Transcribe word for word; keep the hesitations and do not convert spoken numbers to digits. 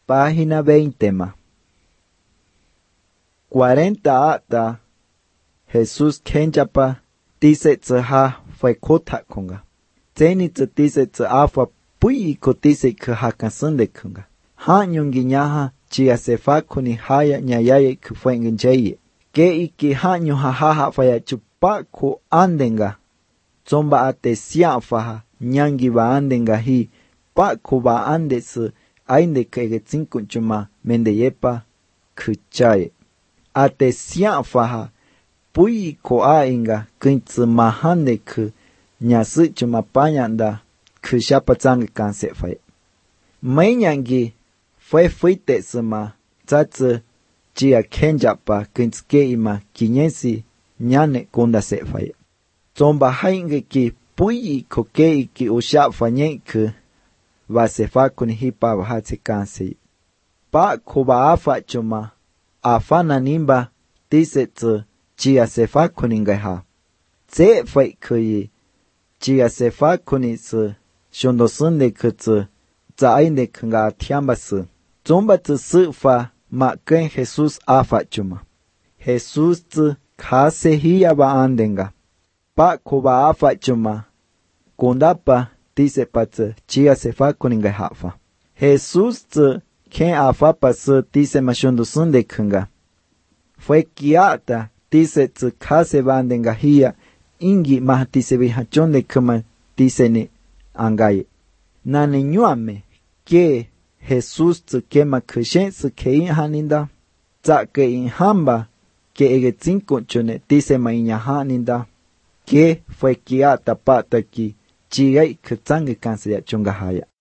Página veinte ma. Cuarenta ata Jesús kenjapa tise tse ha fue kota konga. Teni tse tise tse afa pui ko tise ke hakasunde konga. Ha nyungi nyaha chia sefa kuni haya nyayaye ke fue ngenjeye. Ke iki ha nyu ha ha ha faya chupa ko andenga. Zomba ate siya faha nyangi ba andenga hi pa ko ba ande se ainde kege tsinkun chuma mende yepa kuchaye. Ate siya faha pui ko a inga kuntsu mahande ku nyasu chuma panyanda ku shapa tsange kanse faye. May nyangi fue fuite sema tsatsu chia kenjapa kuntsuke ima kinyensi nyane kunda se faye. Zomba hainge ki pui ko ke iki usha fanye ku va se fa kuni hipa va hatse kanse. Pa ko ba afa chuma afana nimba tise tsu chia se fa kuni ngeha. Tse fai kuyi chia se fa kuni tsu shondo sunde ku tsu tsa ainde kunga tiamba su. Zomba tsu su fa ma ken Jesus afa chuma. Jesus tsu kase hiya ba andenga. Pa ko ba afa chuma kundapa tise pa tsu chia se fa kuni ngeha fa. Jesus tsu ken afa pa su tise ma shondo sunde kunga. Fue kiata tise tsu kase bandenga hiya ingi maha tise vihachonde kuma tise ni angaye. Nane nyuame ke Jesus tsu kema kushen tsu ke inhaninda. Tsa ke inhamba ke ege tsinko chune tise ma inyahaninda. Ke fue kiata pata ki chigay kutsange kanse ya chunga haya.